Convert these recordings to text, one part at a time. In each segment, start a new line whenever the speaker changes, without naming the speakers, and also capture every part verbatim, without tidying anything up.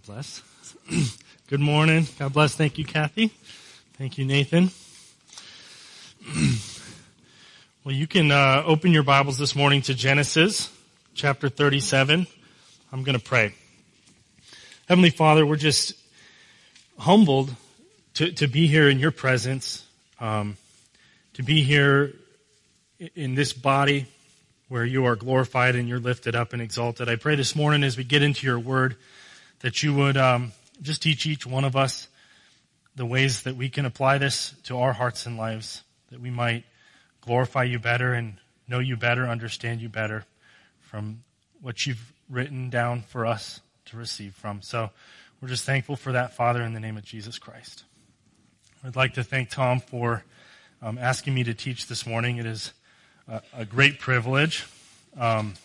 bless. Good morning. God bless. Thank you, Kathy. Thank you, Nathan. Well, you can uh, open your Bibles this morning to Genesis chapter thirty-seven. I'm going to pray. Heavenly Father, we're just humbled to, to be here in your presence, um, to be here in this body where you are glorified and you're lifted up and exalted. I pray this morning as we get into your word that you would um, just teach each one of us the ways that we can apply this to our hearts and lives, that we might glorify you better and know you better, understand you better from what you've written down for us to receive from. So we're just thankful for that, Father, in the name of Jesus Christ. I'd like to thank Tom for um, asking me to teach this morning. It is a, a great privilege. Um,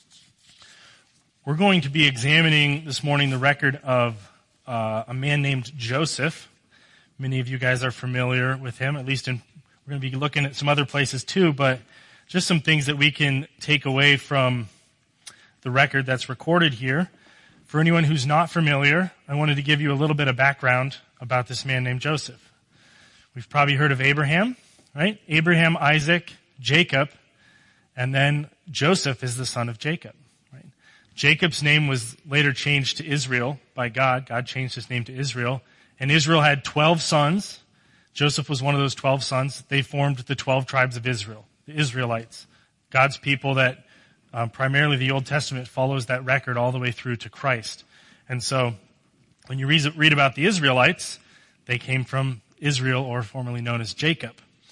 we're going to be examining this morning the record of uh, a man named Joseph. Many of you guys are familiar with him, at least in, we're going to be looking at some other places too, but just some things that we can take away from the record that's recorded here. For anyone who's not familiar, I wanted to give you a little bit of background about this man named Joseph. We've probably heard of Abraham, right? Abraham, Isaac, Jacob, and then Joseph is the son of Jacob. Right? Jacob's name was later changed to Israel by God. God changed his name to Israel. And Israel had twelve sons. Joseph was one of those twelve sons. They formed the twelve tribes of Israel, the Israelites, God's people that um, primarily the Old Testament follows that record all the way through to Christ. And so when you read, read about the Israelites, they came from Israel, or formerly known as Jacob.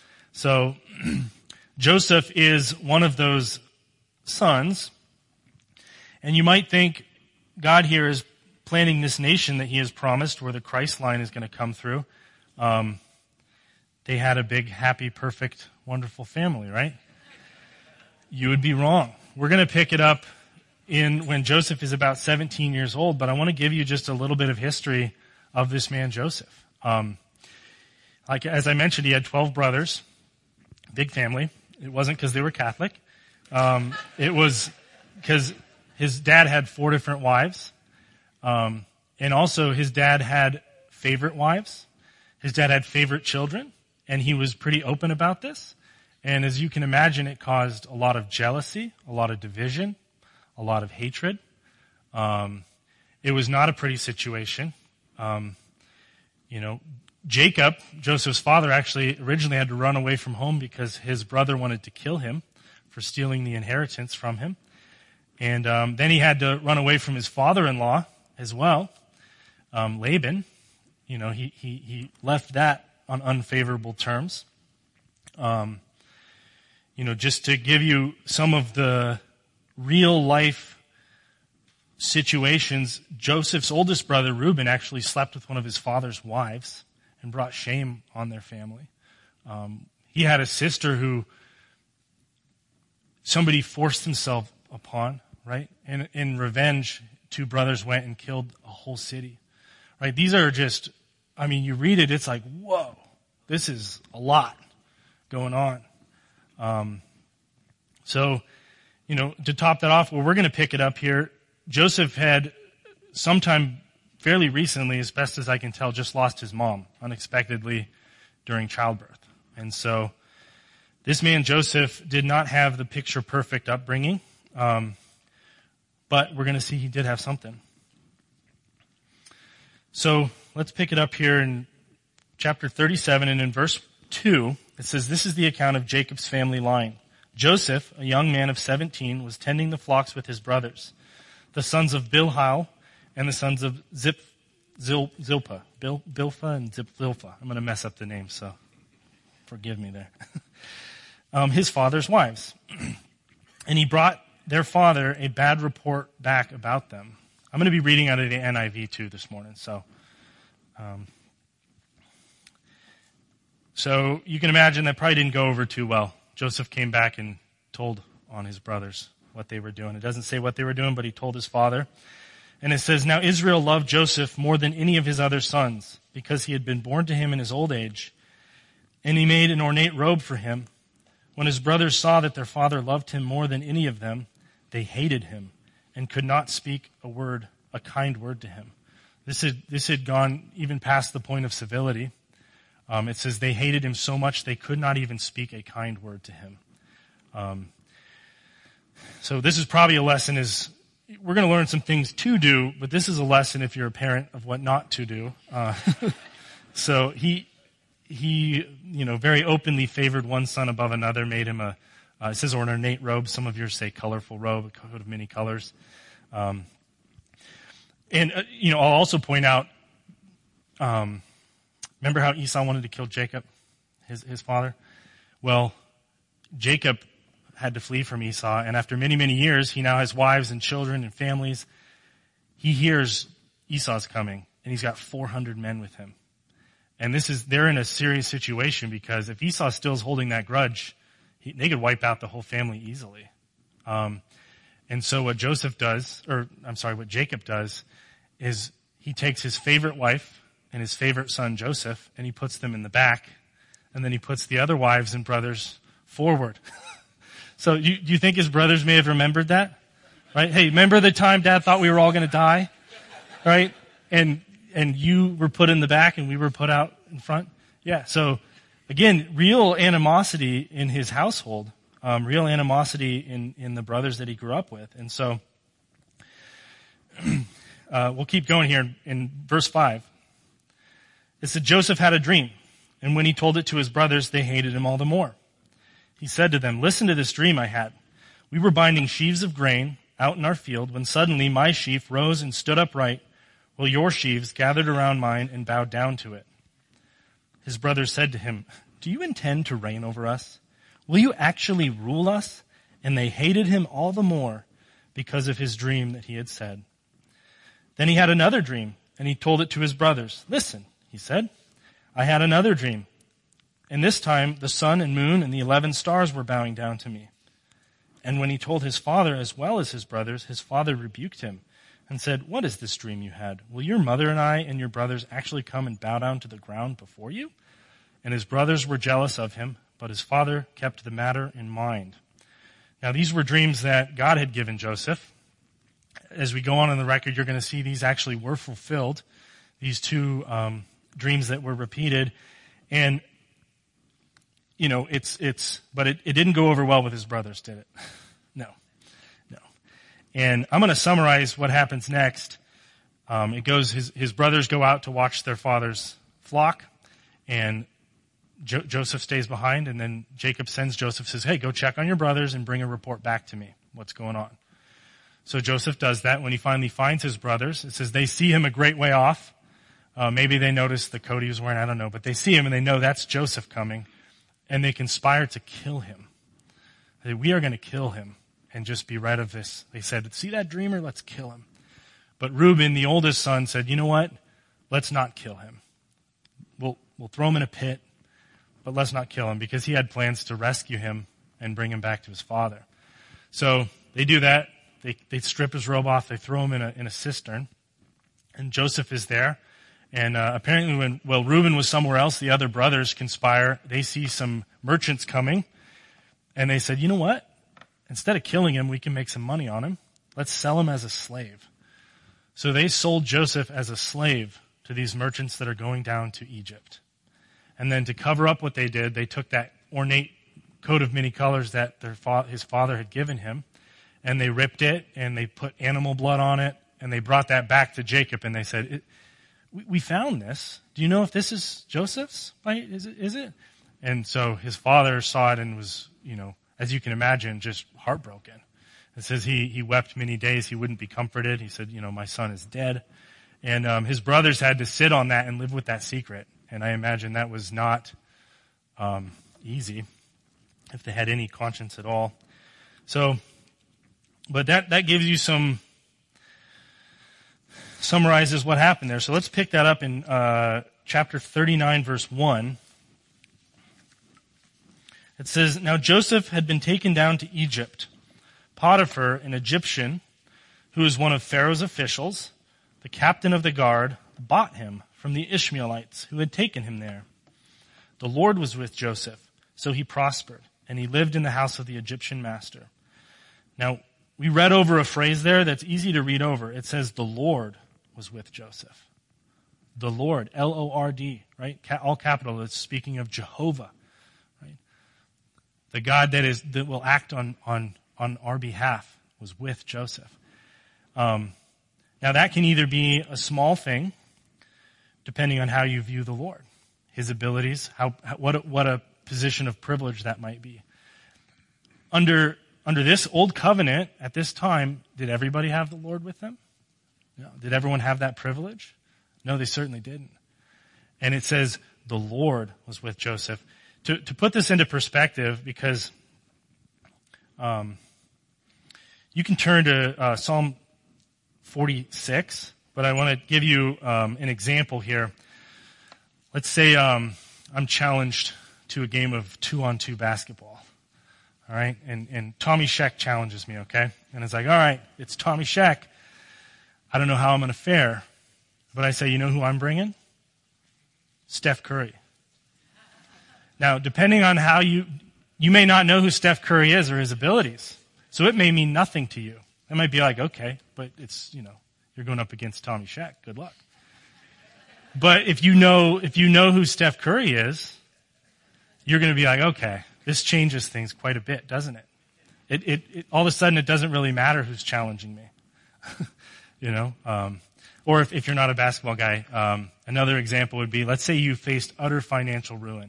So Joseph is one of those sons. And you might think God here is planning this nation that he has promised where the Christ line is going to come through. Um, they had a big, happy, perfect, wonderful family, right? You would be wrong. We're going to pick it up in when Joseph is about seventeen years old, but I want to give you just a little bit of history of this man, Joseph. Um, like, as I mentioned, he had twelve brothers, big family. It wasn't because they were Catholic. Um, it was because his dad had four different wives. Um, and also his dad had favorite wives. His dad had favorite children, and he was pretty open about this. And as you can imagine, it caused a lot of jealousy, a lot of division, a lot of hatred. Um, it was not a pretty situation. Um, you know, Jacob, Joseph's father, actually originally had to run away from home because his brother wanted to kill him for stealing the inheritance from him. And um, then he had to run away from his father-in-law as well, um, Laban. You know, he, he, he left that on unfavorable terms. Um, you know, just to give you some of the real life situations, Joseph's oldest brother, Reuben, actually slept with one of his father's wives and brought shame on their family. Um, he had a sister who somebody forced himself upon, right? And in revenge, two brothers went and killed a whole city, right? These are just, I mean, you read it, it's like, whoa, this is a lot going on. Um, so, you know, to top that off, well, we're going to pick it up here. Joseph had sometime fairly recently, as best as I can tell, just lost his mom unexpectedly during childbirth. And so this man, Joseph, did not have the picture perfect upbringing. Um, But we're going to see he did have something. So let's pick it up here in chapter thirty-seven, and in verse two, it says, "This is the account of Jacob's family line. Joseph, a young man of seventeen, was tending the flocks with his brothers, the sons of Bilhah and the sons of Zip, Zil, Zilpah. Bil, Bilpha and Zip, Zilpah. I'm going to mess up the name, so forgive me there. um, his father's wives. And he brought their father a bad report back about them." I'm going to be reading out of the N I V too this morning. So, um, so you can imagine that probably didn't go over too well. Joseph came back and told on his brothers what they were doing. It doesn't say what they were doing, but he told his father. And it says, "Now Israel loved Joseph more than any of his other sons, because he had been born to him in his old age. And he made an ornate robe for him. When his brothers saw that their father loved him more than any of them, they hated him and could not speak a word, a kind word to him. This had, this had gone even past the point of civility. Um, it says they hated him so much they could not even speak a kind word to him. Um, so this is probably a lesson is, we're going to learn some things to do, but this is a lesson if you're a parent of what not to do. Uh, so he, he, you know, very openly favored one son above another, made him a, uh, it says ornate robe. Some of yours say colorful robe, a coat of many colors. Um, and, uh, you know, I'll also point out, um, remember how Esau wanted to kill Jacob, his, his father? Well, Jacob had to flee from Esau, and after many, many years, he now has wives and children and families. He hears Esau's coming, and he's got four hundred men with him. And this is, they're in a serious situation because if Esau still is holding that grudge, he, they could wipe out the whole family easily. Um, and so what Joseph does, or I'm sorry, what Jacob does, is he takes his favorite wife and his favorite son Joseph, and he puts them in the back, and then he puts the other wives and brothers forward. So you, do you think his brothers may have remembered that? Right? Hey, remember the time Dad thought we were all going to die? Right? And and you were put in the back and we were put out in front? Yeah, so again, real animosity in his household, um, real animosity in, in the brothers that he grew up with. And so uh, we'll keep going here in, in verse five. It said, Joseph had a dream, and when he told it to his brothers, they hated him all the more. He said to them, listen to this dream I had. We were binding sheaves of grain out in our field when suddenly my sheaf rose and stood upright, while your sheaves gathered around mine and bowed down to it. His brothers said to him, do you intend to reign over us? Will you actually rule us? And they hated him all the more because of his dream that he had said. Then he had another dream, and he told it to his brothers. Listen, he said, I had another dream. And this time the sun and moon and the eleven stars were bowing down to me. And when he told his father as well as his brothers, his father rebuked him and said, what is this dream you had? Will your mother and I and your brothers actually come and bow down to the ground before you? And his brothers were jealous of him, but his father kept the matter in mind. Now these were dreams that God had given Joseph. As we go on in the record, you're going to see these actually were fulfilled, these two um, dreams that were repeated. And You know, it's, it's, but it, it didn't go over well with his brothers, did it? No, no. And I'm going to summarize what happens next. Um, it goes, his, his brothers go out to watch their father's flock, and jo- Joseph stays behind, and then Jacob sends Joseph, says, hey, go check on your brothers and bring a report back to me. What's going on? So Joseph does that. When he finally finds his brothers, it says they see him a great way off. Uh, maybe they notice the coat he was wearing, I don't know, but they see him and they know that's Joseph coming. And they conspire to kill him. They say, we are going to kill him and just be rid of this. They said, see that dreamer? Let's kill him. But Reuben, the oldest son, said, you know what? Let's not kill him. We'll, we'll throw him in a pit, but let's not kill him, because he had plans to rescue him and bring him back to his father. So they do that. They, they strip his robe off. They throw him in a, in a cistern. And Joseph is there. And uh, apparently when, well, Reuben was somewhere else, the other brothers conspire. They see some merchants coming, and they said, you know what? Instead of killing him, we can make some money on him. Let's sell him as a slave. So they sold Joseph as a slave to these merchants that are going down to Egypt. And then to cover up what they did, they took that ornate coat of many colors that their fa- his father had given him, and they ripped it, and they put animal blood on it, and they brought that back to Jacob, and they said, it, we found this. Do you know if this is Joseph's? Is it, is it? And so his father saw it and was, you know, as you can imagine, just heartbroken. It says he, he wept many days. He wouldn't be comforted. He said, you know, my son is dead. And um, his brothers had to sit on that and live with that secret. And I imagine that was not um, easy if they had any conscience at all. So, but that, that gives you some, summarizes what happened there. So let's pick that up in uh, chapter thirty-nine, verse one. It says, now Joseph had been taken down to Egypt. Potiphar, an Egyptian, who was one of Pharaoh's officials, the captain of the guard, bought him from the Ishmaelites who had taken him there. The Lord was with Joseph, so he prospered, and he lived in the house of the Egyptian master. Now, we read over a phrase there that's easy to read over. It says, the Lord was with Joseph. the Lord, L O R D, right? All capital. It's speaking of Jehovah, right? The God that is that will act on on on our behalf was with Joseph. Um, now that can either be a small thing, depending on how you view the Lord, his abilities, how what a, what a position of privilege that might be. Under under this old covenant at this time, did everybody have the Lord with them? No. Did everyone have that privilege? No, they certainly didn't. And it says the Lord was with Joseph. To to put this into perspective, because um, you can turn to uh, Psalm forty-six, but I want to give you um, an example here. Let's say um, I'm challenged to a game of two-on-two basketball. All right, and, and Tommy Sheck challenges me, okay? And it's like, all right, it's Tommy Sheck. I don't know how I'm going to fare. But I say, you know who I'm bringing? Steph Curry. Now, depending on how you, you may not know who Steph Curry is or his abilities. So it may mean nothing to you. It might be like, okay, but it's, you know, you're going up against Tommy Sheck. Good luck. But if you know, if you know who Steph Curry is, you're going to be like, okay, this changes things quite a bit, doesn't it? It, it, it all of a sudden, it doesn't really matter who's challenging me. you know, um, or if, if you're not a basketball guy, um, another example would be, let's say you faced utter financial ruin.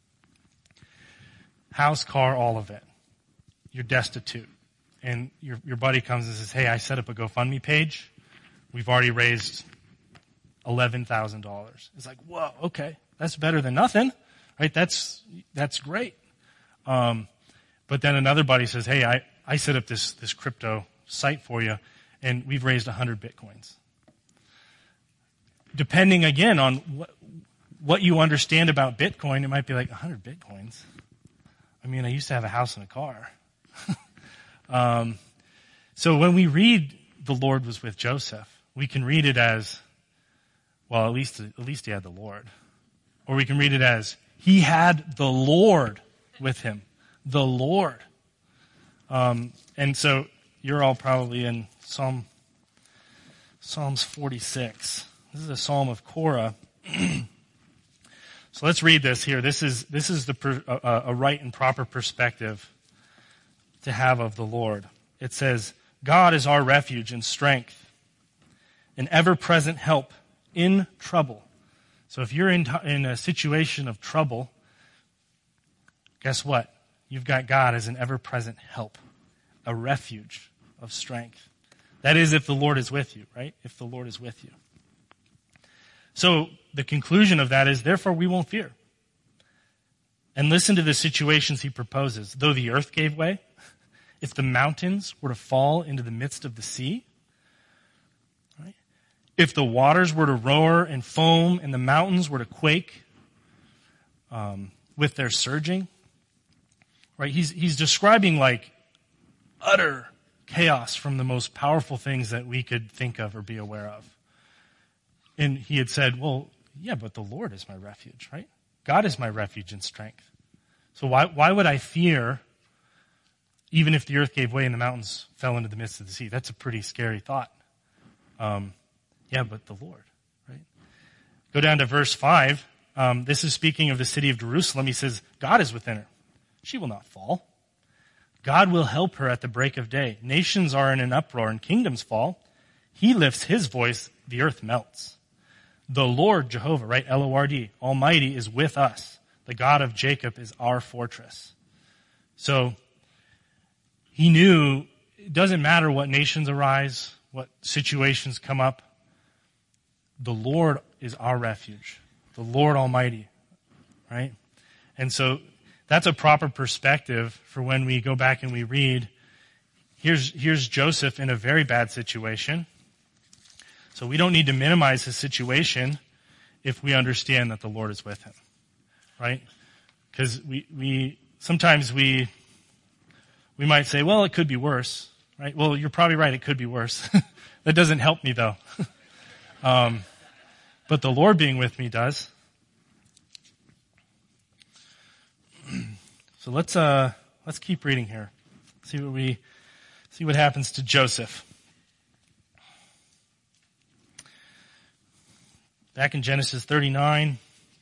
House, car, all of it. You're destitute. And your, your buddy comes and says, hey, I set up a GoFundMe page. We've already raised eleven thousand dollars. It's like, whoa, okay. That's better than nothing, right? That's, that's great. Um, but then another buddy says, hey, I, I set up this, this crypto site for you, and we've raised one hundred bitcoins. Depending, again, on what, what you understand about Bitcoin, it might be like one hundred bitcoins. I mean, I used to have a house and a car. um, so when we read the Lord was with Joseph, we can read it as, well, at least, at least he had the Lord. Or we can read it as, he had the Lord with him. The Lord. Um, and so you're all probably in Psalm, Psalms forty-six. This is a Psalm of Korah. So let's read this here. This is, this is the, per, uh, a right and proper perspective to have of the Lord. It says, God is our refuge and strength, an ever-present help in trouble. So if you're in, in a situation of trouble, guess what? You've got God as an ever-present help, a refuge of strength. That is if the Lord is with you, right? If the Lord is with you. So the conclusion of that is, therefore we won't fear. And listen to the situations he proposes. Though the earth gave way, if the mountains were to fall into the midst of the sea, right? If the waters were to roar and foam and the mountains were to quake um, with their surging, right? He's, he's describing like utter chaos from the most powerful things that we could think of or be aware of. And he had said, well, yeah, but the Lord is my refuge, right? God is my refuge and strength. So why, why would I fear even if the earth gave way and the mountains fell into the midst of the sea? That's a pretty scary thought. Um, yeah, but the Lord, right? Go down to verse five. Um, this is speaking of the city of Jerusalem. He says, God is within her. She will not fall. God will help her at the break of day. Nations are in an uproar and kingdoms fall. He lifts his voice, the earth melts. The Lord, Jehovah, right? L O R D, Almighty, is with us. The God of Jacob is our fortress. So he knew it doesn't matter what nations arise, what situations come up. The Lord is our refuge. The Lord Almighty, right? And so that's a proper perspective for when we go back and we read. Here's, here's Joseph in a very bad situation. So we don't need to minimize his situation if we understand that the Lord is with him, right? Because we, we, sometimes we, we might say, well, it could be worse, right? Well, you're probably right. It could be worse. That doesn't help me though. um, but the Lord being with me does. So let's, uh, let's keep reading here. See what we, see what happens to Joseph. back in Genesis thirty-nine.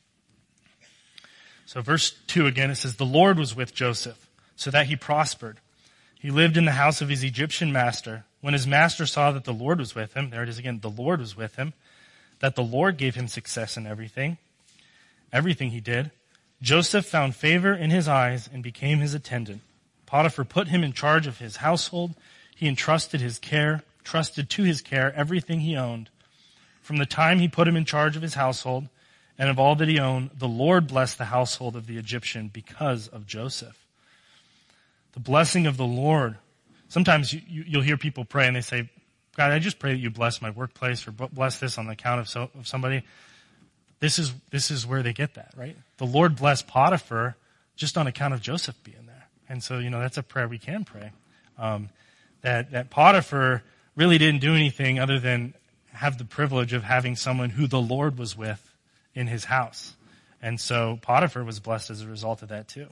So verse two again, it says, the Lord was with Joseph, so that he prospered. He lived in the house of his Egyptian master. When his master saw that the Lord was with him, there it is again, the Lord was with him, that the Lord gave him success in everything, everything he did, Joseph found favor in his eyes and became his attendant. Potiphar put him in charge of his household. He entrusted his care, trusted to his care everything he owned. From the time he put him in charge of his household and of all that he owned, the Lord blessed the household of the Egyptian because of Joseph. The blessing of the Lord. Sometimes you, you, you'll hear people pray and they say, God, I just pray that you bless my workplace or bless this on the account of, so, of somebody. This is, this is where they get that, right? The Lord blessed Potiphar just on account of Joseph being there. And so, you know, that's a prayer we can pray. Um, that, that Potiphar really didn't do anything other than have the privilege of having someone who the Lord was with in his house. And so Potiphar was blessed as a result of that too.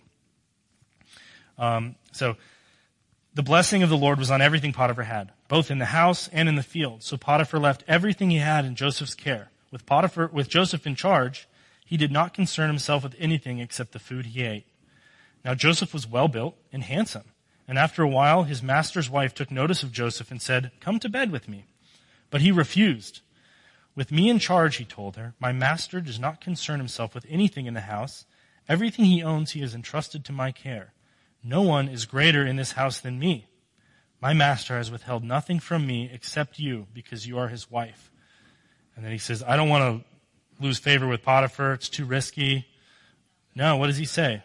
Um, so the blessing of the Lord was on everything Potiphar had, both in the house and in the field. So Potiphar left everything he had in Joseph's care. With Potiphar, with Joseph in charge, he did not concern himself with anything except the food he ate. Now Joseph was well built and handsome. And after a while, his master's wife took notice of Joseph and said, come to bed with me. But he refused. With me in charge, he told her, my master does not concern himself with anything in the house. Everything he owns he has entrusted to my care. No one is greater in this house than me. My master has withheld nothing from me except you, because you are his wife. And then he says, I don't want to lose favor with Potiphar. It's too risky. No, what does he say?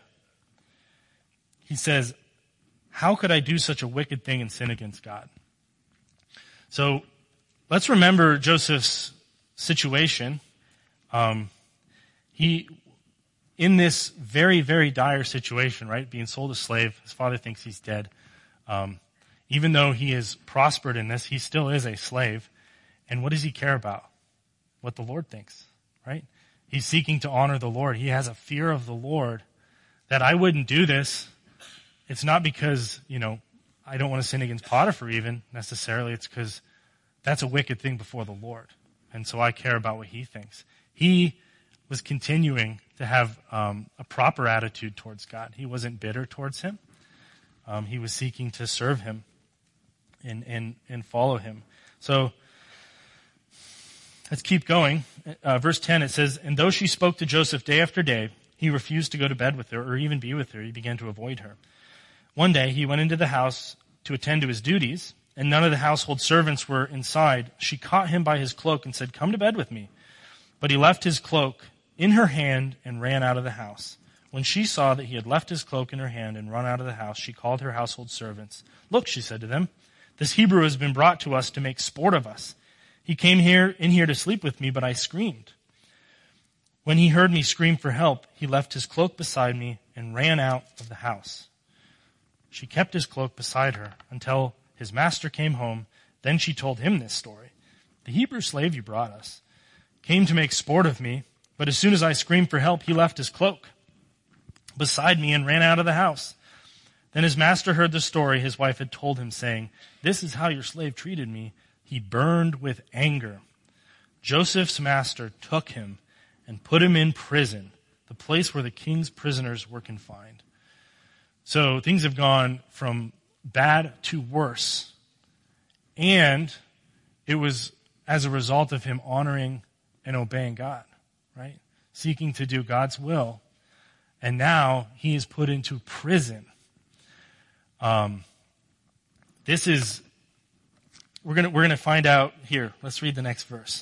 He says, how could I do such a wicked thing and sin against God? So let's remember Joseph's situation. Um, he, in this very, very dire situation, right, being sold a slave, his father thinks he's dead. Um, even though he has prospered in this, he still is a slave. And what does he care about? What the Lord thinks, right? He's seeking to honor the Lord. He has a fear of the Lord that I wouldn't do this. It's not because, you know, I don't want to sin against Potiphar even necessarily. It's because that's a wicked thing before the Lord. And so I care about what he thinks. He was continuing to have um, a proper attitude towards God. He wasn't bitter towards him. Um, he was seeking to serve him and, and, and follow him. So let's keep going. Uh, verse ten, it says, and though she spoke to Joseph day after day, he refused to go to bed with her or even be with her. He began to avoid her. One day he went into the house to attend to his duties, and none of the household servants were inside. She caught him by his cloak and said, come to bed with me. But he left his cloak in her hand and ran out of the house. When she saw that he had left his cloak in her hand and run out of the house, she called her household servants. Look, she said to them, this Hebrew has been brought to us to make sport of us. He came here in here to sleep with me, but I screamed. When he heard me scream for help, he left his cloak beside me and ran out of the house. She kept his cloak beside her until his master came home. Then she told him this story. The Hebrew slave you brought us came to make sport of me, but as soon as I screamed for help, he left his cloak beside me and ran out of the house. Then his master heard the story his wife had told him, saying, this is how your slave treated me. He burned with anger. Joseph's master took him and put him in prison, the place where the king's prisoners were confined. So things have gone from bad to worse. And it was as a result of him honoring and obeying God, right? Seeking to do God's will. And now he is put into prison. Um, this is, we're gonna, we're gonna find out here. Let's read the next verse.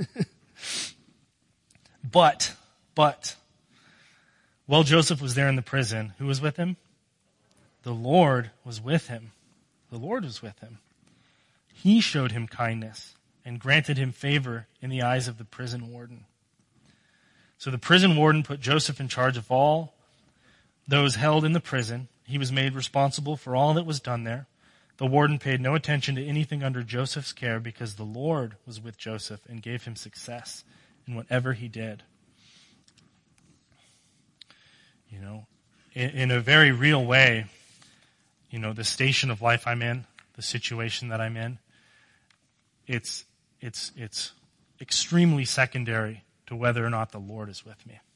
but, but, while Joseph was there in the prison, who was with him? The Lord was with him. The Lord was with him. He showed him kindness and granted him favor in the eyes of the prison warden. So the prison warden put Joseph in charge of all those held in the prison. He was made responsible for all that was done there. The warden paid no attention to anything under Joseph's care because the Lord was with Joseph and gave him success in whatever he did. You know, in, in a very real way, you know, the station of life I'm in, the situation that I'm in, it's, it's, it's extremely secondary to whether or not the Lord is with me.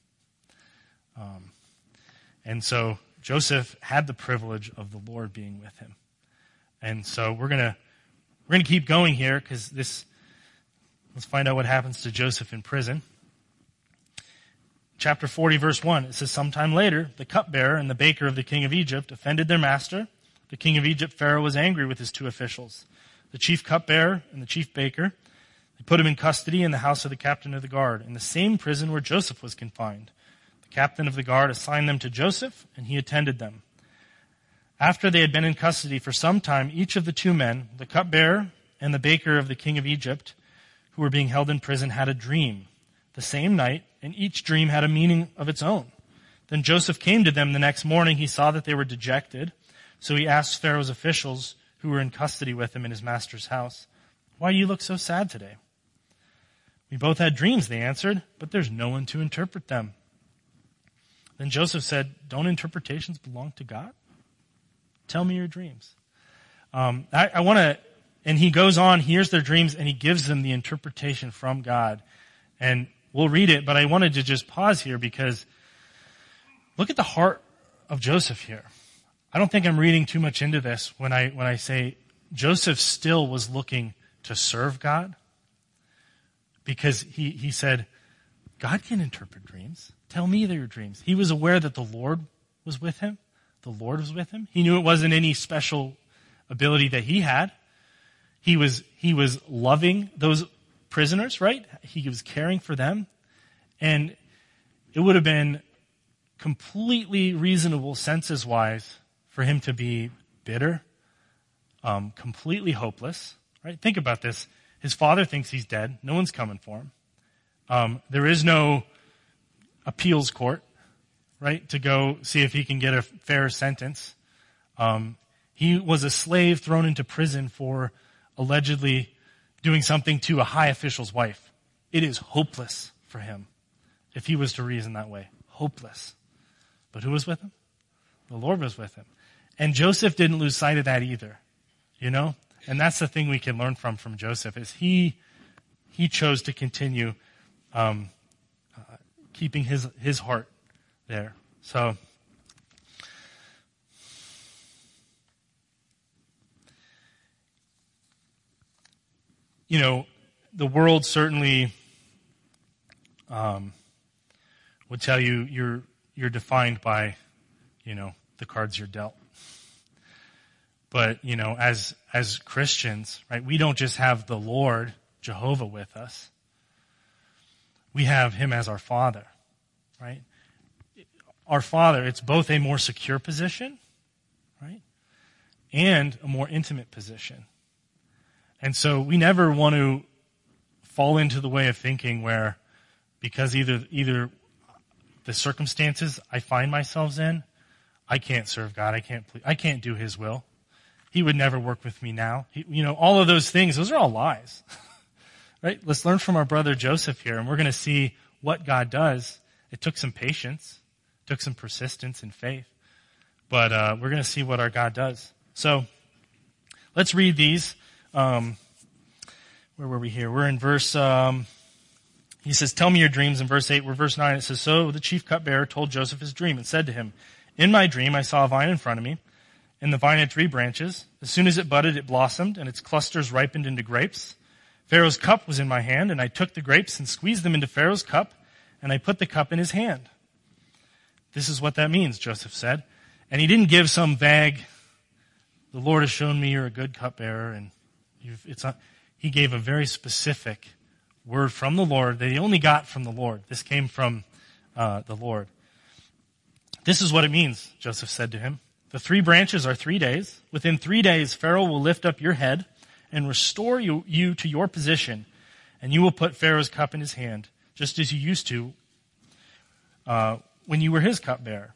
Um, and so Joseph had the privilege of the Lord being with him. And so we're gonna we're gonna keep going here because this. Let's find out what happens to Joseph in prison. Chapter forty, verse one. It says, "Sometime later, the cupbearer and the baker of the king of Egypt offended their master. The king of Egypt, Pharaoh, was angry with his two officials, the chief cupbearer and the chief baker. They put him in custody in the house of the captain of the guard, in the same prison where Joseph was confined. The captain of the guard assigned them to Joseph, and he attended them. After they had been in custody for some time, each of the two men, the cupbearer and the baker of the king of Egypt, who were being held in prison, had a dream the same night, and each dream had a meaning of its own. Then Joseph came to them the next morning. He saw that they were dejected. So he asked Pharaoh's officials who were in custody with him in his master's house, 'Why do you look so sad today?' 'We both had dreams,' they answered, 'but there's no one to interpret them.' Then Joseph said, 'Don't interpretations belong to God? Tell me your dreams.'" Um, I, I want to, and he goes on, hears their dreams, and he gives them the interpretation from God. And we'll read it, but I wanted to just pause here because look at the heart of Joseph here. I don't think I'm reading too much into this when I when I say Joseph still was looking to serve God, because he, he said, God can interpret dreams. Tell me your dreams. He was aware that the Lord was with him. The Lord was with him. He knew it wasn't any special ability that he had. He was he was loving those prisoners, right? He was caring for them. And it would have been completely reasonable senses-wise for him to be bitter, um, completely hopeless, right? Think about this. His father thinks he's dead. No one's coming for him. Um, there is no appeals court, right, to go see if he can get a fair sentence. Um, he was a slave thrown into prison for allegedly doing something to a high official's wife. It is hopeless for him if he was to reason that way. Hopeless. But who was with him? The Lord was with him. And Joseph didn't lose sight of that either, you know? And that's the thing we can learn from from Joseph is he he chose to continue um, uh, keeping his his heart there. So, you know, the world certainly um, would tell you you're you're defined by, you know, the cards you're dealt. But, you know, as as Christians, right, we don't just have the Lord, Jehovah, with us. We have him as our Father, right? Our Father, it's both a more secure position, right, and a more intimate position. And so we never want to fall into the way of thinking where because either either the circumstances I find myself in, I can't serve God, I can't I can't do his will. He would never work with me now. He, you know, all of those things, those are all lies. Right? Let's learn from our brother Joseph here, and we're going to see what God does. It took some patience, it took some persistence and faith, but uh, we're going to see what our God does. So let's read these. Um, where were we here? We're in verse, um, he says, tell me your dreams in verse eight. We're verse nine. It says, so the chief cupbearer told Joseph his dream and said to him, in my dream I saw a vine in front of me, and the vine had three branches. As soon as it budded, it blossomed, and its clusters ripened into grapes. Pharaoh's cup was in my hand, and I took the grapes and squeezed them into Pharaoh's cup, and I put the cup in his hand. This is what that means, Joseph said. And he didn't give some vague, the Lord has shown me you're a good cupbearer, and you've, it's not, he gave a very specific word from the Lord that he only got from the Lord. This came from uh, the Lord. This is what it means, Joseph said to him. The three branches are three days. Within three days, Pharaoh will lift up your head and restore you, you to your position, and you will put Pharaoh's cup in his hand, just as you used to uh, when you were his cupbearer.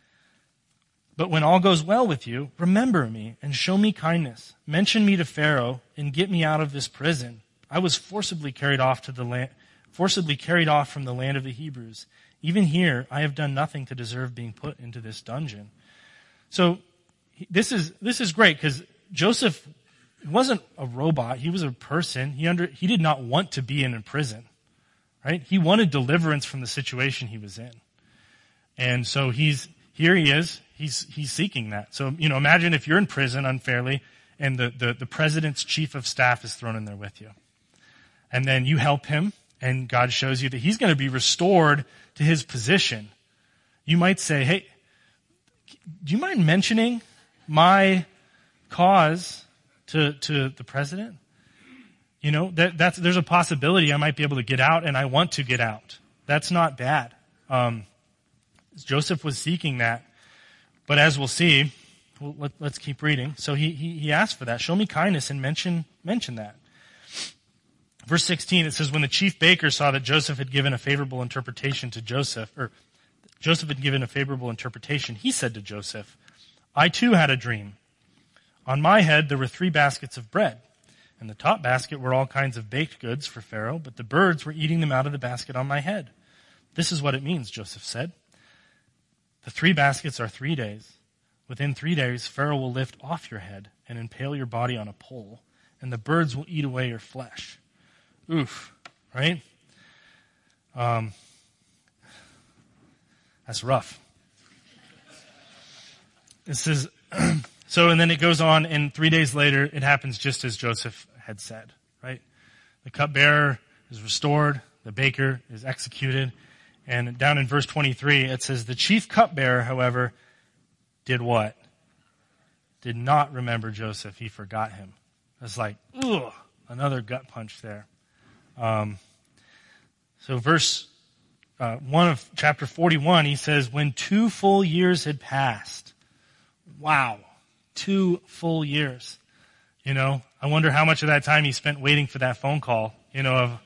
But when all goes well with you, remember me and show me kindness. Mention me to Pharaoh and get me out of this prison. I was forcibly carried off to the land, forcibly carried off from the land of the Hebrews. Even here, I have done nothing to deserve being put into this dungeon. So this is this is great because Joseph wasn't a robot. He was a person. He under he did not want to be in a prison, right? He wanted deliverance from the situation he was in. And so he's, here he is, he's, he's seeking that. So, you know, imagine if you're in prison unfairly and the, the, the president's chief of staff is thrown in there with you. And then you help him and God shows you that he's going to be restored to his position. You might say, hey, do you mind mentioning my cause to, to the president? You know, that, that's, there's a possibility I might be able to get out and I want to get out. That's not bad. Um, Joseph was seeking that. But as we'll see, well, let, let's keep reading. So he, he, he asked for that. Show me kindness and mention, mention that. Verse sixteen, it says, when the chief baker saw that Joseph had given a favorable interpretation to Joseph, or Joseph had given a favorable interpretation, he said to Joseph, I too had a dream. On my head there were three baskets of bread. In the top basket were all kinds of baked goods for Pharaoh, but the birds were eating them out of the basket on my head. This is what it means, Joseph said. The three baskets are three days. Within three days, Pharaoh will lift off your head and impale your body on a pole, and the birds will eat away your flesh. Oof, right? Um, that's rough. It says, so, and then it goes on, and three days later, it happens just as Joseph had said, right? The cupbearer is restored, the baker is executed, and down in verse twenty-three, it says, the chief cupbearer, however, did what? Did not remember Joseph. He forgot him. It's like, ugh, another gut punch there. Um, so verse uh, one of chapter forty-one, he says, when two full years had passed. Wow. Two full years. You know, I wonder how much of that time he spent waiting for that phone call, you know, of,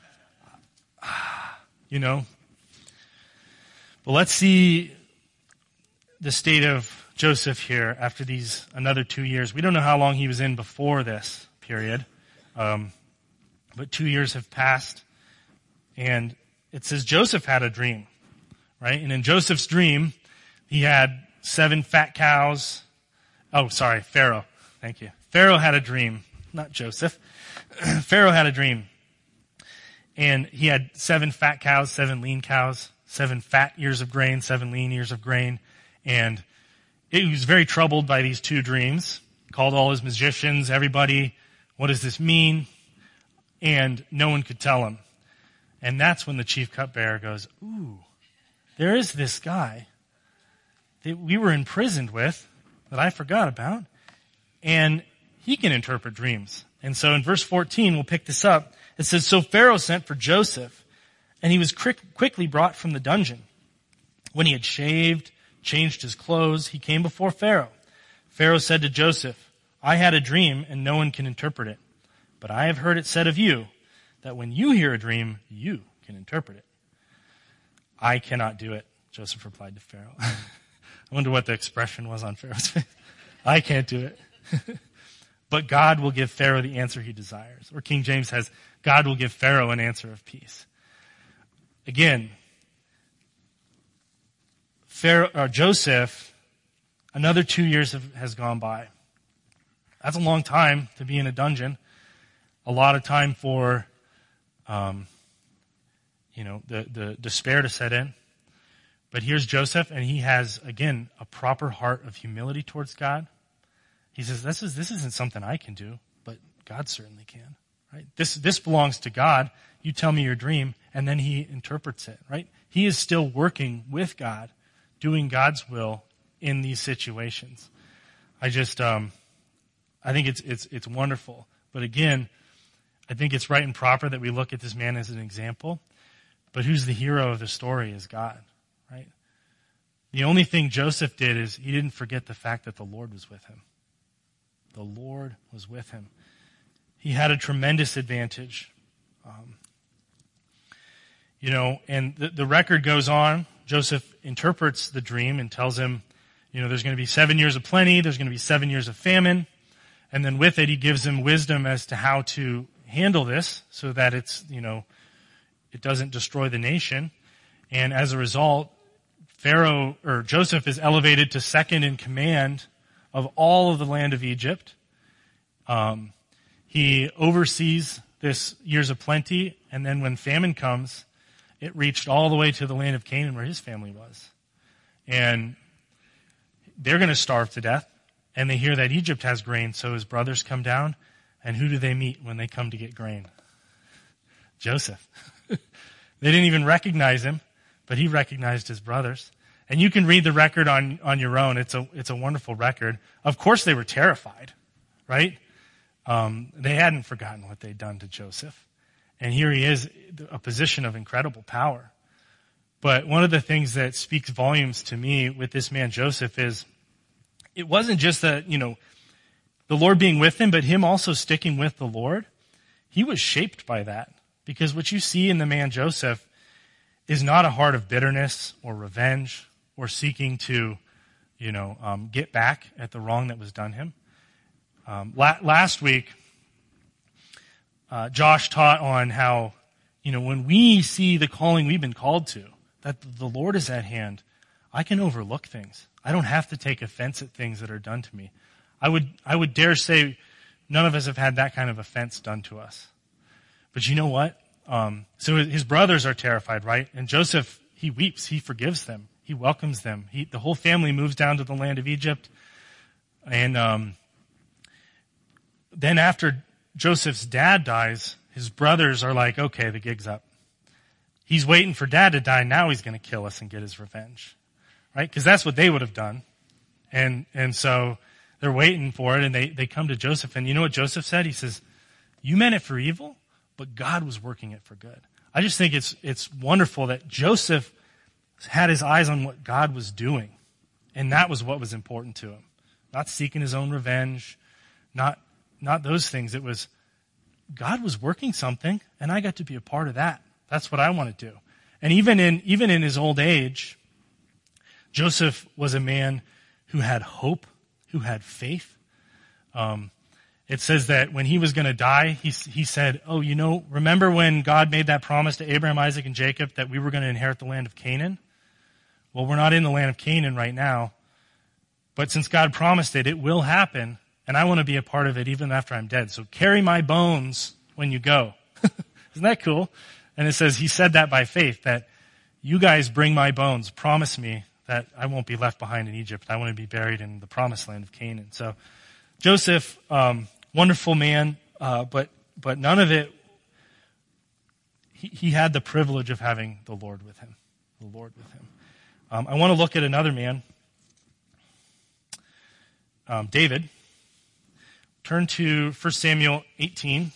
you know. But let's see the state of Joseph here after these another two years. We don't know how long he was in before this period. Um, but two years have passed. And it says Joseph had a dream, right? And in Joseph's dream, he had seven fat cows. Oh, sorry, Pharaoh. Thank you. Pharaoh had a dream, not Joseph. Pharaoh had a dream. And he had seven fat cows, seven lean cows, seven fat ears of grain, seven lean ears of grain. And he was very troubled by these two dreams. Called all his magicians, everybody, what does this mean? And no one could tell him. And that's when the chief cupbearer goes, ooh, there is this guy that we were imprisoned with that I forgot about. And he can interpret dreams. And so in verse fourteen, we'll pick this up. It says, so Pharaoh sent for Joseph, and he was quick, quickly brought from the dungeon. When he had shaved, changed his clothes, he came before Pharaoh. Pharaoh said to Joseph, I had a dream, and no one can interpret it. But I have heard it said of you that when you hear a dream, you can interpret it. I cannot do it, Joseph replied to Pharaoh. I wonder what the expression was on Pharaoh's face. I can't do it. But God will give Pharaoh the answer he desires. Or King James has, God will give Pharaoh an answer of peace. Again, Pharaoh, or Joseph, another two years have, has gone by. That's a long time to be in a dungeon. A lot of time for, um, you know, the, the despair to set in. But here's Joseph, and he has, again, a proper heart of humility towards God. He says, this is, this isn't something I can do, but God certainly can, right? This, this belongs to God. You tell me your dream, and then he interprets it, right? He is still working with God, doing God's will in these situations. I just, um, I think it's, it's, it's wonderful. But again, I think it's right and proper that we look at this man as an example. But who's the hero of the story is God, right? The only thing Joseph did is he didn't forget the fact that the Lord was with him. The Lord was with him. He had a tremendous advantage. Um, you know, and the, the record goes on. Joseph interprets the dream and tells him, you know, there's going to be seven years of plenty. There's going to be seven years of famine. And then with it, he gives him wisdom as to how to handle this so that it's, you know, it doesn't destroy the nation. And as a result, Pharaoh, or Joseph is elevated to second in command of all of the land of Egypt. Um, he oversees this years of plenty, and then when famine comes, it reached all the way to the land of Canaan where his family was. And they're going to starve to death, and they hear that Egypt has grain, so his brothers come down, and who do they meet when they come to get grain? Joseph. They didn't even recognize him, but he recognized his brothers. And you can read the record on, on your own. It's a, it's a wonderful record. Of course they were terrified, right? Um, they hadn't forgotten what they'd done to Joseph. And here he is, a position of incredible power. But one of the things that speaks volumes to me with this man Joseph is, it wasn't just that, you know, the Lord being with him, but him also sticking with the Lord. He was shaped by that. Because what you see in the man Joseph is not a heart of bitterness or revenge or seeking to, you know, um, get back at the wrong that was done him. Um, la- last week, uh, Josh taught on how, you know, when we see the calling we've been called to, that the Lord is at hand, I can overlook things. I don't have to take offense at things that are done to me. I would, I would dare say none of us have had that kind of offense done to us. But you know what? Um, so his brothers are terrified, right? And Joseph, he weeps. He forgives them. He welcomes them. He, the whole family moves down to the land of Egypt. And um, then after Joseph's dad dies, his brothers are like, okay, the gig's up. He's waiting for dad to die. Now he's going to kill us and get his revenge, right? Because that's what they would have done. And and so they're waiting for it, and they, they come to Joseph. And you know what Joseph said? He says, you meant it for evil, but God was working it for good. I just think it's it's wonderful that Joseph had his eyes on what God was doing. And that was what was important to him. Not seeking his own revenge, not not those things. It was God was working something, and I got to be a part of that. That's what I want to do. And even in even in his old age, Joseph was a man who had hope, who had faith. Um, it says that when he was going to die, he he said, "Oh, you know, remember when God made that promise to Abraham, Isaac, and Jacob that we were going to inherit the land of Canaan? Well, we're not in the land of Canaan right now, but since God promised it, it will happen, and I want to be a part of it even after I'm dead. So carry my bones when you go." Isn't that cool? And it says he said that by faith, that you guys bring my bones, promise me that I won't be left behind in Egypt. I want to be buried in the promised land of Canaan. So Joseph, um, wonderful man, uh, but but none of it, he, he had the privilege of having the Lord with him. The Lord with him. Um, I want to look at another man, um, David. Turn to First Samuel eighteen.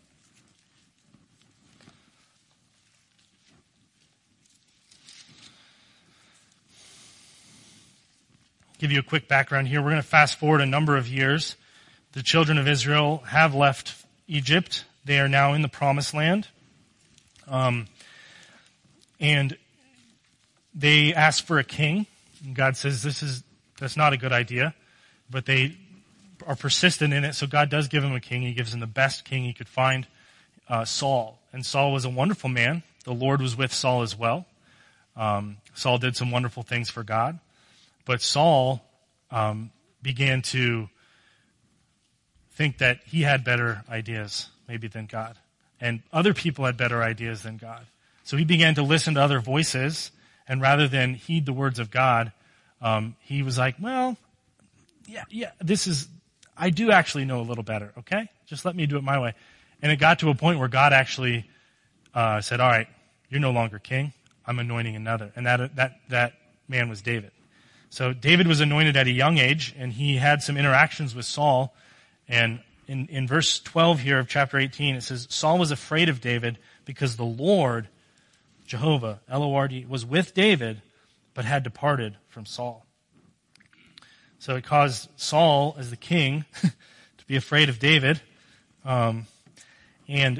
Give you a quick background here. We're going to fast forward a number of years. The children of Israel have left Egypt. They are now in the promised land. Um, and they ask for a king. And God says, this is, that's not a good idea. But they are persistent in it. So God does give him a king. He gives him the best king he could find, uh, Saul. And Saul was a wonderful man. The Lord was with Saul as well. Um, Saul did some wonderful things for God. But Saul um, began to think that he had better ideas maybe than God. And other people had better ideas than God. So he began to listen to other voices. And rather than heed the words of God, um, he was like, well, yeah, yeah, this is, I do actually know a little better, okay? Just let me do it my way. And it got to a point where God actually uh, said, all right, you're no longer king. I'm anointing another. And that that that man was David. So David was anointed at a young age, and he had some interactions with Saul. And in, in verse twelve here of chapter eighteen, it says, Saul was afraid of David because the Lord, Jehovah, L O R D, was with David, but had departed from Saul. So it caused Saul, as the king, to be afraid of David. Um, and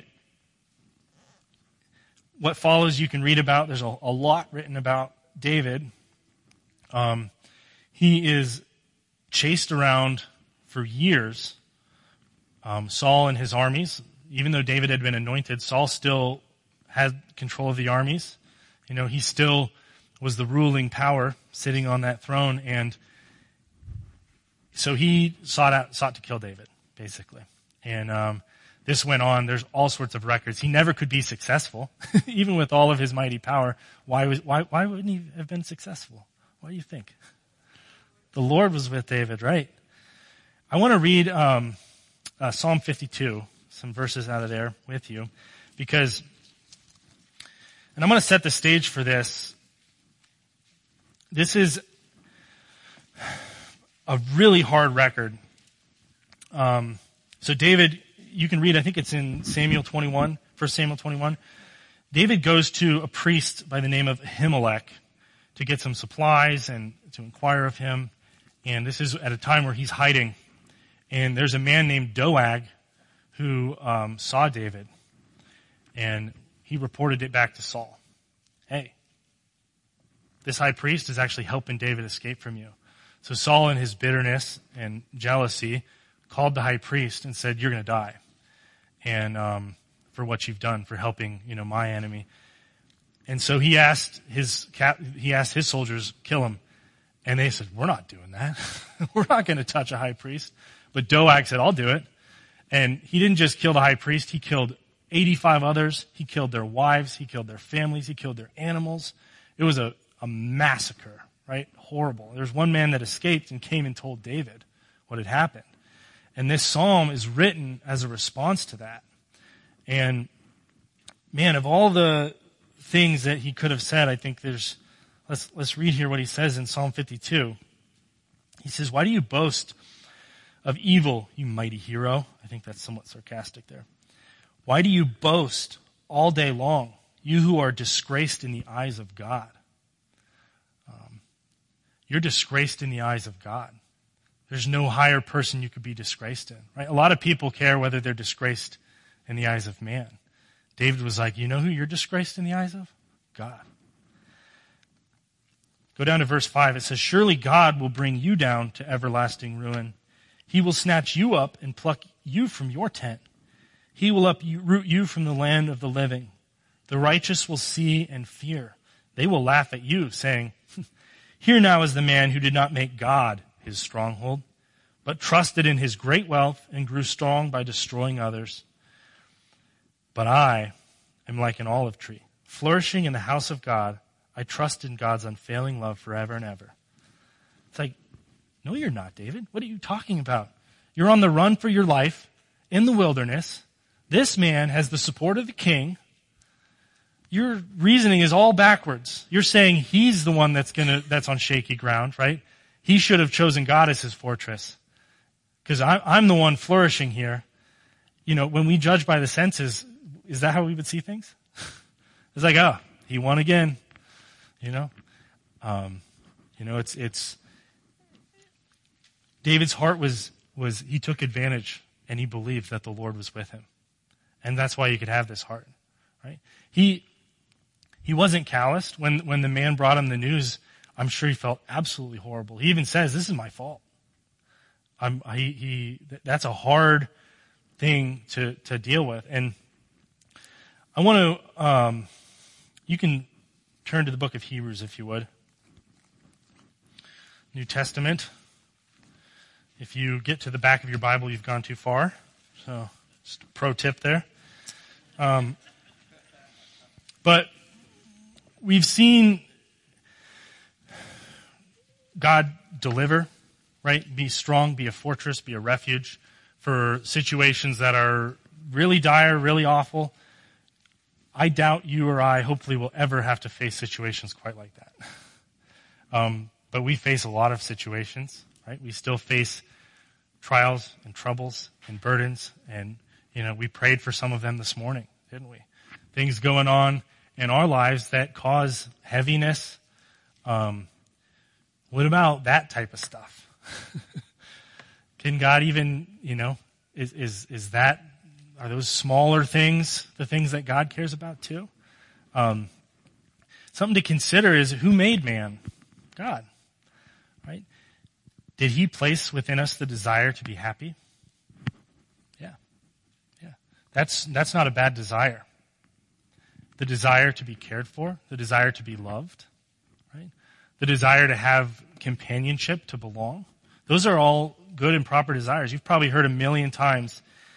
what follows you can read about. There's a, a lot written about David. Um, he is chased around for years. Um, Saul and his armies, even though David had been anointed, Saul still had control of the armies. You know, he still was the ruling power sitting on that throne, and so he sought out, sought to kill David, basically. And um, this went on. There's all sorts of records. He never could be successful, even with all of his mighty power. Why was why why wouldn't he have been successful? What do you think? The Lord was with David, right? I want to read um, uh, Psalm fifty-two, some verses out of there with you, because, and I'm going to set the stage for this. This is a really hard record. Um, so David, you can read, I think it's in Samuel twenty-one, First Samuel twenty-one. David goes to a priest by the name of Ahimelech to get some supplies and to inquire of him. And this is at a time where he's hiding. And there's a man named Doeg who um, saw David. And he reported it back to Saul. Hey, this high priest is actually helping David escape from you. So Saul, in his bitterness and jealousy, called the high priest and said, you're going to die. And um, for what you've done, for helping, you know, my enemy. And so he asked his cap- he asked his soldiers, kill him. And they said, we're not doing that. We're not going to touch a high priest. But Doeg said, I'll do it. And he didn't just kill the high priest. He killed eighty-five others. He killed their wives. He killed their families. He killed their animals. It was a, a massacre, right? Horrible. There's one man that escaped and came and told David what had happened. And this psalm is written as a response to that. And man, of all the things that he could have said, I think there's, let's, let's read here what he says in Psalm fifty-two. He says, why do you boast of evil, you mighty hero? I think that's somewhat sarcastic there. Why do you boast all day long, you who are disgraced in the eyes of God? Um, you're disgraced in the eyes of God. There's no higher person you could be disgraced in, right? A lot of people care whether they're disgraced in the eyes of man. David was like, you know who you're disgraced in the eyes of? God. Go down to verse five. It says, surely God will bring you down to everlasting ruin. He will snatch you up and pluck you from your tent. He will uproot you from the land of the living. The righteous will see and fear. They will laugh at you, saying, here now is the man who did not make God his stronghold, but trusted in his great wealth and grew strong by destroying others. But I am like an olive tree, flourishing in the house of God. I trust in God's unfailing love forever and ever. It's like, no, you're not, David. What are you talking about? You're on the run for your life in the wilderness. This man has the support of the king. Your reasoning is all backwards. You're saying he's the one that's gonna, that's on shaky ground, right? He should have chosen God as his fortress. Because I'm the one flourishing here. You know, when we judge by the senses, is that how we would see things? It's like, oh, he won again. You know? Um, you know, it's, it's, David's heart was, was, he took advantage and he believed that the Lord was with him. And that's why he could have this heart, right? He, he wasn't calloused. When, when the man brought him the news, I'm sure he felt absolutely horrible. He even says, this is my fault. I'm, he, he, that's a hard thing to, to deal with. And I want to, um, you can turn to the book of Hebrews if you would. New Testament. If you get to the back of your Bible, you've gone too far. So, just a pro tip there. Um, but we've seen God deliver, right? Be strong, be a fortress, be a refuge for situations that are really dire, really awful. I doubt you or I hopefully will ever have to face situations quite like that. Um, but we face a lot of situations, right? We still face trials and troubles and burdens. And, you know, we prayed for some of them this morning, didn't we? Things going on in our lives that cause heaviness. Um, what about that type of stuff? Can God even, you know, is, is, is that, are those smaller things the things that God cares about too? Um, something to consider is who made man? God, right? Did he place within us the desire to be happy? Yeah. Yeah. That's, that's not a bad desire. The desire to be cared for, the desire to be loved, right? The desire to have companionship, to belong. Those are all good and proper desires. You've probably heard a million times,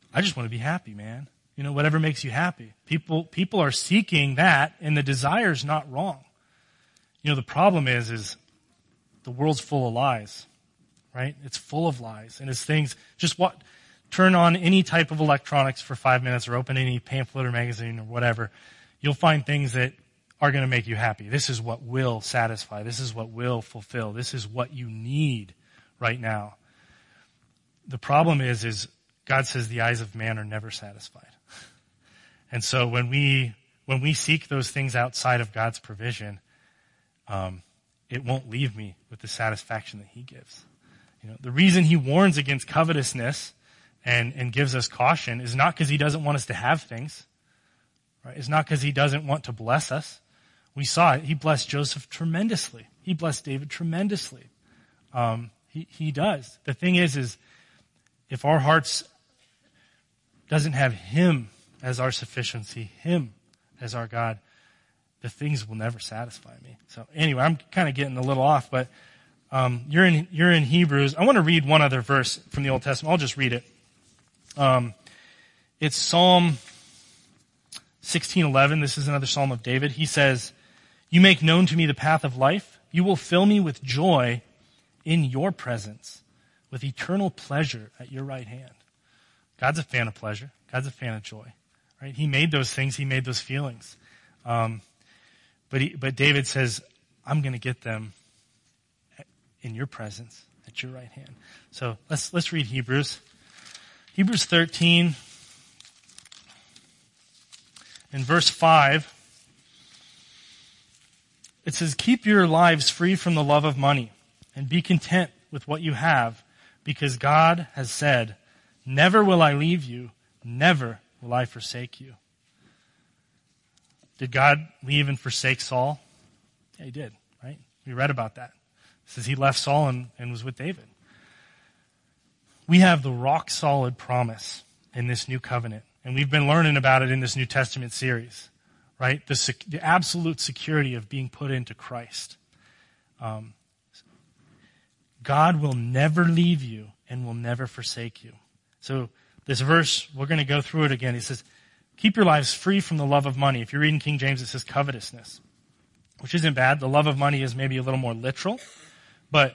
I just want to be happy, man. You know, whatever makes you happy. People, people are seeking that, and the desire's not wrong. You know, the problem is, is the world's full of lies, right? It's full of lies. And it's things, just what, turn on any type of electronics for five minutes or open any pamphlet or magazine or whatever. You'll find things that are going to make you happy. This is what will satisfy. This is what will fulfill. This is what you need right now. The problem is, is God says the eyes of man are never satisfied. And so when we, when we seek those things outside of God's provision, um, it won't leave me with the satisfaction that he gives. You know, the reason he warns against covetousness and, and gives us caution is not because he doesn't want us to have things, right? It's not because he doesn't want to bless us. We saw it. He blessed Joseph tremendously. He blessed David tremendously. Um, he, he does. The thing is, is if our hearts doesn't have him as our sufficiency, him as our God, the things will never satisfy me. So anyway, I'm kind of getting a little off, but um, you're in you're in Hebrews. I want to read one other verse from the Old Testament. I'll just read it. Um, it's Psalm sixteen eleven. This is another Psalm of David. He says, "You make known to me the path of life. You will fill me with joy in your presence, with eternal pleasure at your right hand." God's a fan of pleasure. God's a fan of joy, right? He made those things. He made those feelings. Um, but he, but David says, "I'm going to get them in your presence, at your right hand." So let's let's read Hebrews. Hebrews thirteen, in verse five, it says, "Keep your lives free from the love of money, and be content with what you have, because God has said, 'Never will I leave you, never will I forsake you.'" Did God leave and forsake Saul? Yeah, he did, right? We read about that. It says he left Saul and, and was with David. We have the rock-solid promise in this new covenant, and we've been learning about it in this New Testament series, right? The, sec- the absolute security of being put into Christ. Um, God will never leave you and will never forsake you. So this verse, we're going to go through it again. He says, keep your lives free from the love of money. If you're reading King James, it says covetousness, which isn't bad. The love of money is maybe a little more literal, but,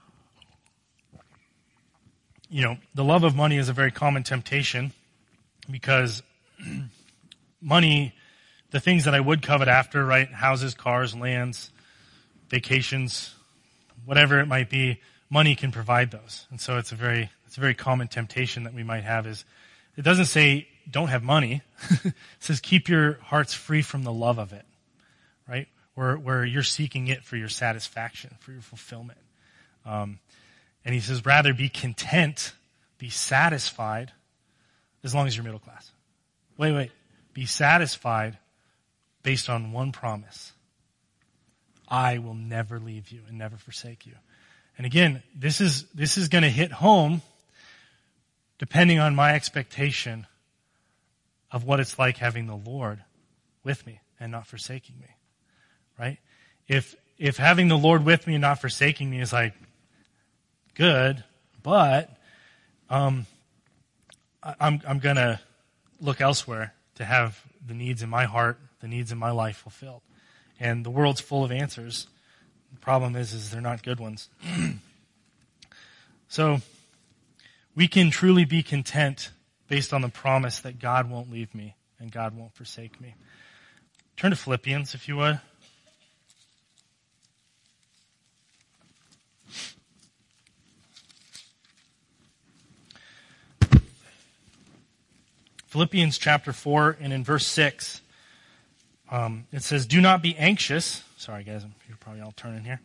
you know, the love of money is a very common temptation because money, the things that I would covet after, right? Houses, cars, lands, vacations, whatever it might be, money can provide those. And so it's a very, it's a very common temptation that we might have is, it doesn't say don't have money. It says keep your hearts free from the love of it, right? Where, where you're seeking it for your satisfaction, for your fulfillment. Um, and he says rather be content, be satisfied, as long as you're middle class. Wait, wait. Be satisfied based on one promise. I will never leave you and never forsake you. And again, this is, this is going to hit home depending on my expectation of what it's like having the Lord with me and not forsaking me, right? If, if having the Lord with me and not forsaking me is like, good, but, um, I, I'm, I'm gonna look elsewhere to have the needs in my heart, the needs in my life fulfilled. And the world's full of answers. The problem is, is they're not good ones. So, we can truly be content based on the promise that God won't leave me and God won't forsake me. Turn to Philippians, if you would. Philippians chapter four, and in verse six, um, it says, "Do not be anxious." Sorry, guys, you're probably all turning here.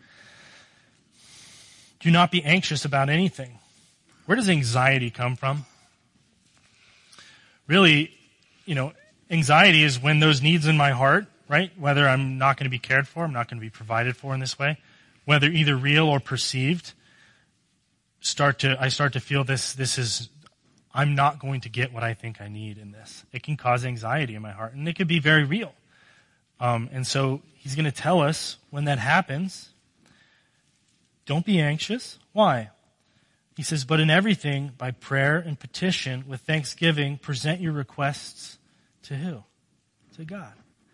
"Do not be anxious about anything." Where does anxiety come from? Really, you know, anxiety is when those needs in my heart, right? Whether I'm not going to be cared for, I'm not going to be provided for in this way, whether either real or perceived, start to, I start to feel this, this is, I'm not going to get what I think I need in this. It can cause anxiety in my heart, and it could be very real. Um, and so he's going to tell us when that happens, don't be anxious. Why? He says, but in everything, by prayer and petition, with thanksgiving, present your requests to who? To God.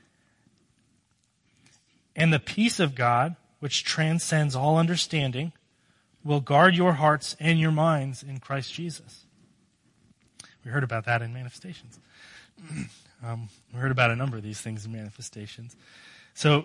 And the peace of God, which transcends all understanding, will guard your hearts and your minds in Christ Jesus. We heard about that in Manifestations. um, we heard about a number of these things in Manifestations. So,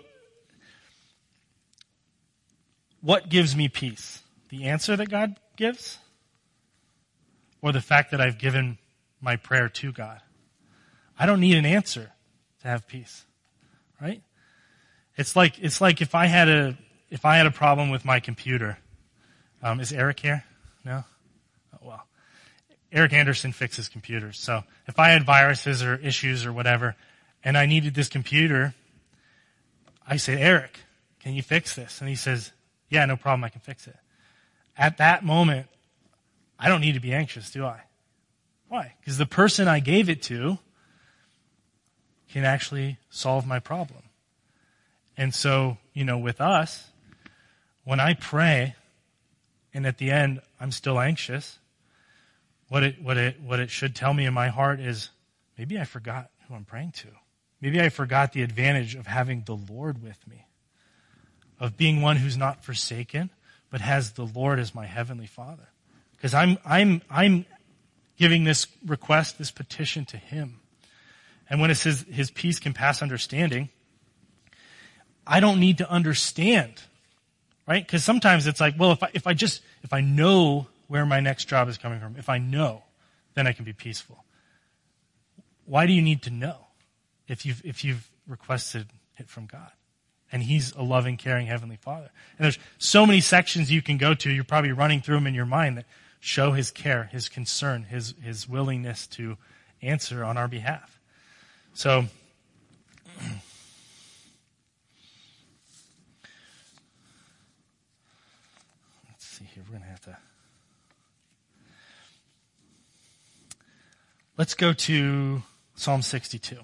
what gives me peace? The answer that God gives? Or the fact that I've given my prayer to God? I don't need an answer to have peace. Right? It's like it's like if I had a if I had a problem with my computer. Um, is Eric here? No? Oh, well. Eric Anderson fixes computers. So if I had viruses or issues or whatever, and I needed this computer, I say, Eric, can you fix this? And he says, yeah, no problem, I can fix it. At that moment, I don't need to be anxious, do I? Why? Because the person I gave it to can actually solve my problem. And so, you know, with us, when I pray, and at the end I'm still anxious, what it what it what it should tell me in my heart is, maybe I forgot who I'm praying to. Maybe I forgot the advantage of having the Lord with me, of being one who's not forsaken, but has the Lord as my heavenly Father. Because I'm I'm I'm giving this request, this petition to Him. And when it says His peace can pass understanding, I don't need to understand, right? Because sometimes it's like, well, if I if I just if I know where my next job is coming from, if I know, then I can be peaceful. Why do you need to know if you've if you've requested it from God? And He's a loving, caring Heavenly Father. And there's so many sections you can go to, you're probably running through them in your mind, that show His care, His concern, His His willingness to answer on our behalf. So, let's see here, we're going to have to... Let's go to Psalm sixty-two.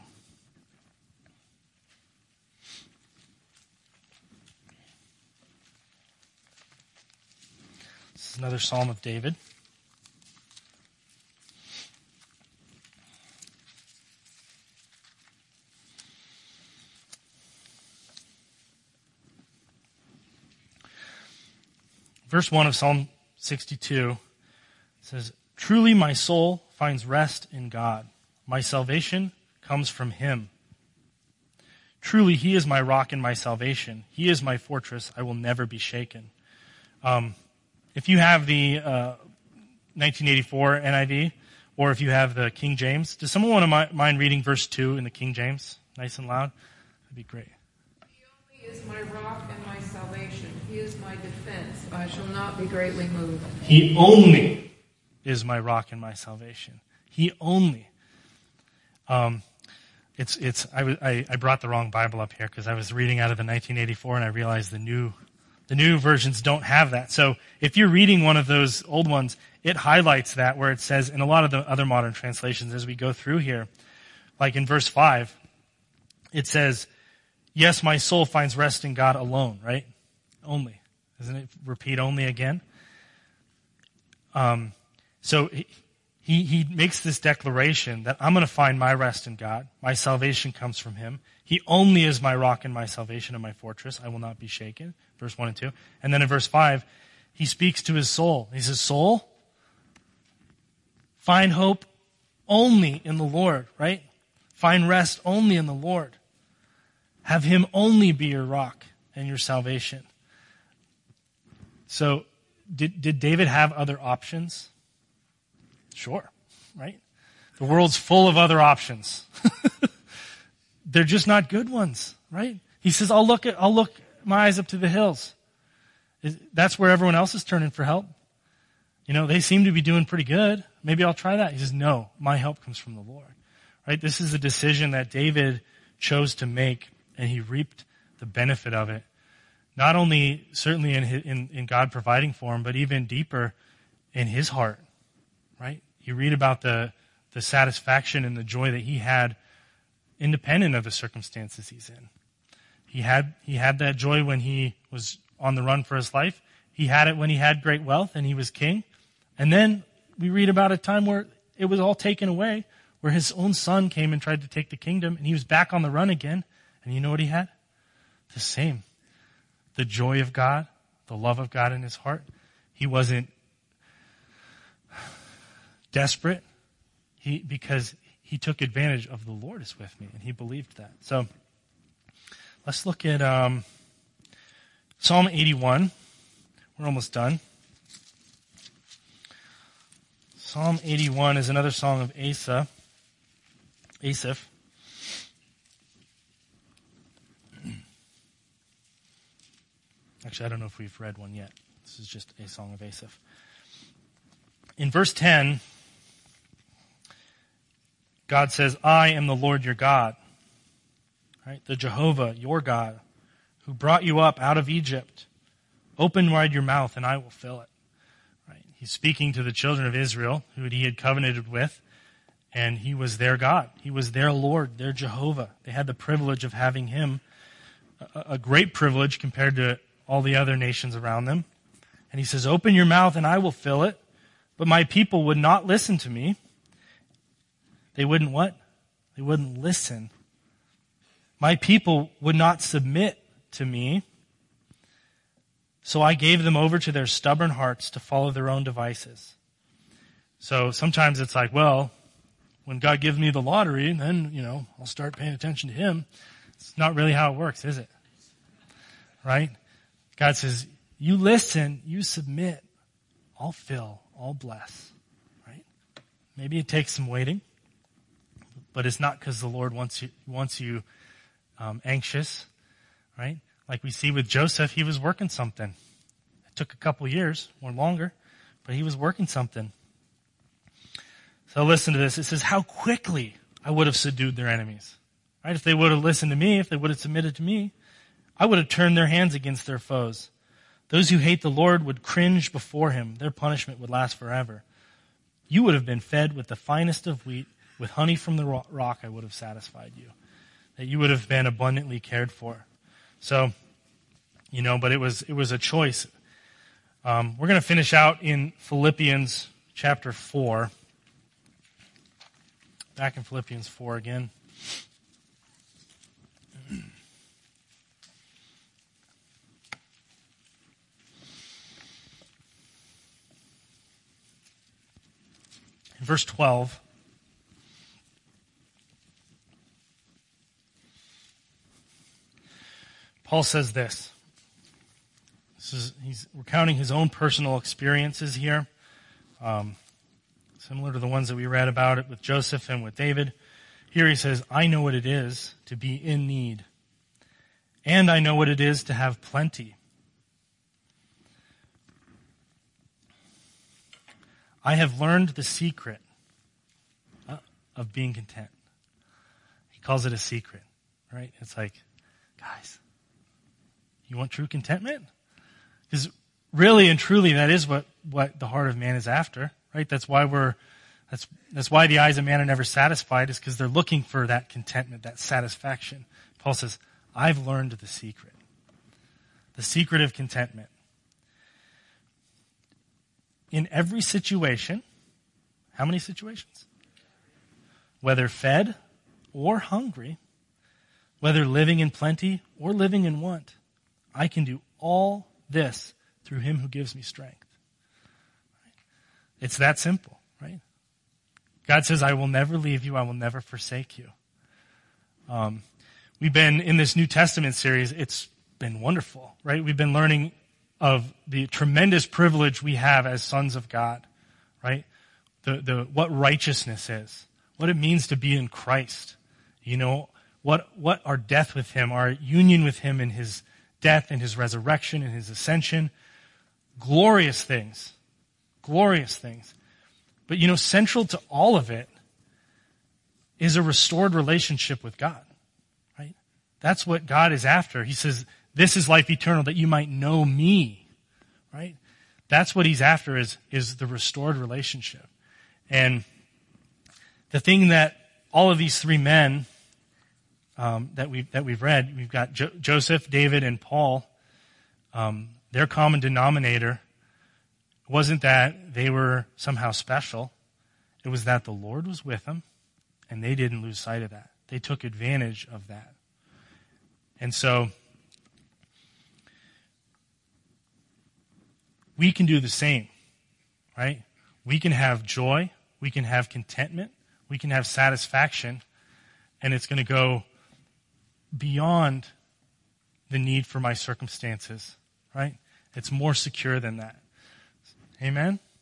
This is another Psalm of David. Verse one of Psalm sixty-two says, "Truly my soul finds rest in God. My salvation comes from Him. Truly He is my rock and my salvation. He is my fortress. I will never be shaken." Um, if you have the uh, nineteen eighty-four N I V, or if you have the King James, does someone want to mind reading verse two in the King James, nice and loud? That'd be great.
"He only is my rock and my salvation. He is my defense. I shall not be greatly moved."
He only is my rock and my salvation. He only. Um, it's it's. I, w- I I brought the wrong Bible up here because I was reading out of the nineteen eighty-four and I realized the new the new versions don't have that. So if you're reading one of those old ones, it highlights that where it says in a lot of the other modern translations as we go through here, like in verse five, it says, "Yes, my soul finds rest in God alone." Right? Only. Doesn't it repeat only again? Um. So he, he makes this declaration that I'm going to find my rest in God. My salvation comes from Him. He only is my rock and my salvation and my fortress. I will not be shaken. Verse one and two. And then in verse five, he speaks to his soul. He says, "Soul, find hope only in the Lord," right? Find rest only in the Lord. Have Him only be your rock and your salvation. So did, did David have other options? Sure, right? The world's full of other options. They're just not good ones, right? He says, I'll look at, I'll look my eyes up to the hills. That's where everyone else is turning for help. You know, they seem to be doing pretty good. Maybe I'll try that. He says, no, my help comes from the Lord, right? This is a decision that David chose to make, and he reaped the benefit of it. Not only certainly in, his, in, in God providing for him, but even deeper in his heart. Right? You read about the, the satisfaction and the joy that he had independent of the circumstances he's in. He had, he had that joy when he was on the run for his life. He had it when he had great wealth and he was king. And then we read about a time where it was all taken away, where his own son came and tried to take the kingdom, and he was back on the run again. And you know what he had? The same. The joy of God, the love of God in his heart. He wasn't desperate he, because he took advantage of the Lord is with me, and he believed that. So let's look at um, Psalm eighty-one. We're almost done. Psalm eighty-one is another song of Asa, Asaph. Actually, I don't know if we've read one yet. This is just a song of Asaph. In verse ten, God says, I am the Lord your God, right? The Jehovah, your God, who brought you up out of Egypt. Open wide your mouth and I will fill it. Right? He's speaking to the children of Israel, who he had covenanted with, and he was their God. He was their Lord, their Jehovah. They had the privilege of having him, a, a great privilege compared to all the other nations around them. And he says, open your mouth and I will fill it. But my people would not listen to me. They wouldn't what? They wouldn't listen. My people would not submit to me. So I gave them over to their stubborn hearts to follow their own devices. So sometimes it's like, well, when God gives me the lottery, then, you know, I'll start paying attention to him. It's not really how it works, is it? Right? God says, you listen, you submit, I'll fill, I'll bless. Right? Maybe it takes some waiting, but it's not because the Lord wants you, wants you um, anxious, right? Like we see with Joseph, he was working something. It took a couple years or longer, but he was working something. So listen to this. It says, how quickly I would have subdued their enemies. Right? If they would have listened to me, if they would have submitted to me, I would have turned their hands against their foes. Those who hate the Lord would cringe before him. Their punishment would last forever. You would have been fed with the finest of wheat. With honey from the rock, I would have satisfied you. That you would have been abundantly cared for. So, you know, but it was it was a choice. Um, we're going to finish out in Philippians chapter four. Back in Philippians four again. In verse twelve. Paul says this. This is he's recounting his own personal experiences here, um, similar to the ones that we read about it with Joseph and with David. Here he says, I know what it is to be in need, and I know what it is to have plenty. I have learned the secret of being content. He calls it a secret, right? It's like, guys, you want true contentment? Because really and truly, that is what, what the heart of man is after, right? That's why we're, that's, that's why the eyes of man are never satisfied, is because they're looking for that contentment, that satisfaction. Paul says, I've learned the secret. The secret of contentment. In every situation, how many situations? Whether fed or hungry, whether living in plenty or living in want, I can do all this through him who gives me strength. It's that simple, right? God says, I will never leave you. I will never forsake you. Um, we've been in this New Testament series. It's been wonderful, right? We've been learning of the tremendous privilege we have as sons of God, right? The, the, what righteousness is, what it means to be in Christ, you know, what, what our death with him, our union with him in his death and his resurrection and his ascension. Glorious things. Glorious things. But you know, central to all of it is a restored relationship with God. Right? That's what God is after. He says, this is life eternal, that you might know me. Right? That's what he's after, is, is the restored relationship. And the thing that all of these three men Um, that we've, that we've read, we've got jo- Joseph, David, and Paul. Um, their common denominator It wasn't that they were somehow special. It was that the Lord was with them, and they didn't lose sight of that. They took advantage of that. And so we can do the same, right? We can have joy. We can have contentment. We can have satisfaction. And it's going to go beyond the need for my circumstances, right? It's more secure than that. Amen?